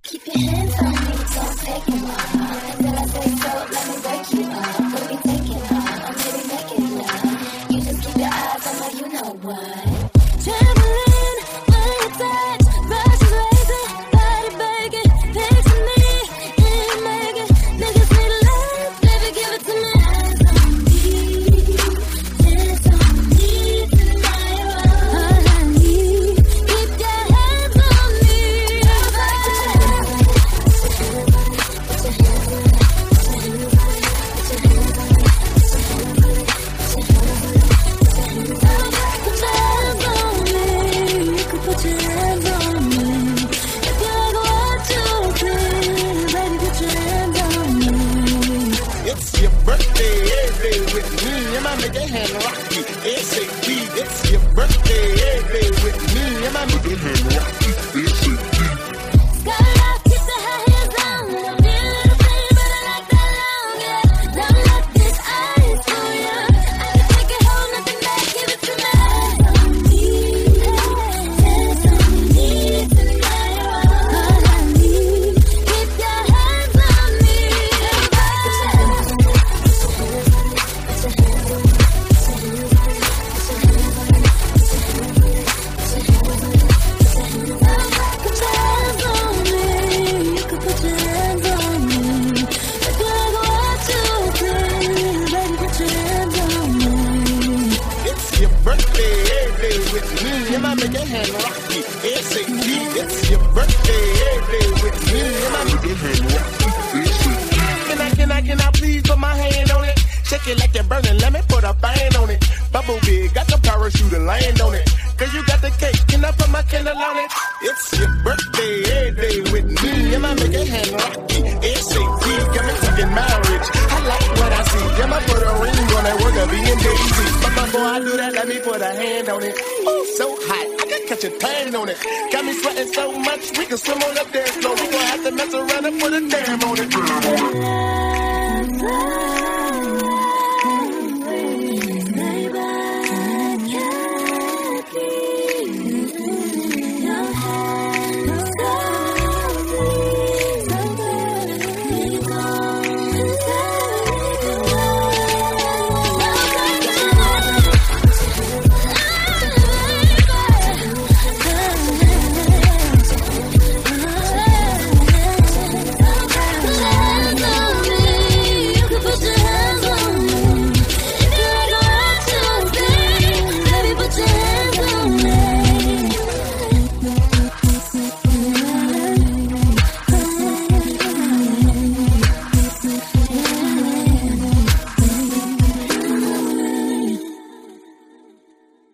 Keep your hands on me, don't take them off. Until I say so, let me break you off. What we taking off? I'm really making love. You just keep your eyes on my, you know what. Traveling, when you touch, brushes lazy, body begging, picture me, and make it. Niggas need love, baby, give it to me. Hands on me, dance on me tonight. All I need, keep your hands on me. It's your birthday, every day with me. And I make your hand rocky. ASAP. It's your birthday, every day with me. And I make your hand rocky. ASAP. Skyrock, keep the high heels on. Don't be a little thing, but I like that long, yeah. Don't let this ice fool ya. I can take it home, nothing back, give it to me. Dance on me, dance on me tonight. All I need, keep your hands on me. It's your birthday, every day with me. And I make your hand rocky. ASAP. It's your birthday, every day with me. And I make your hand rocky. ASAP. Can I please put my hand on it? Shake it like you're burning, let me put a fan on it. Bubble big, got the parachute and land on it. Cause you got the cake, can I put my candle on it? It's your birthday, every day with me. And I make your hand rocky. ASAP. Got me talking marriage. I like what I see. Yeah, I put a ring on that work of being Daisy. But before I do that, let me put a hand on it. Oh, so hot, I can catch a tan on it. Got me sweating so much, we can swim on up there slow. We gon' have to mess around and put a dam on it.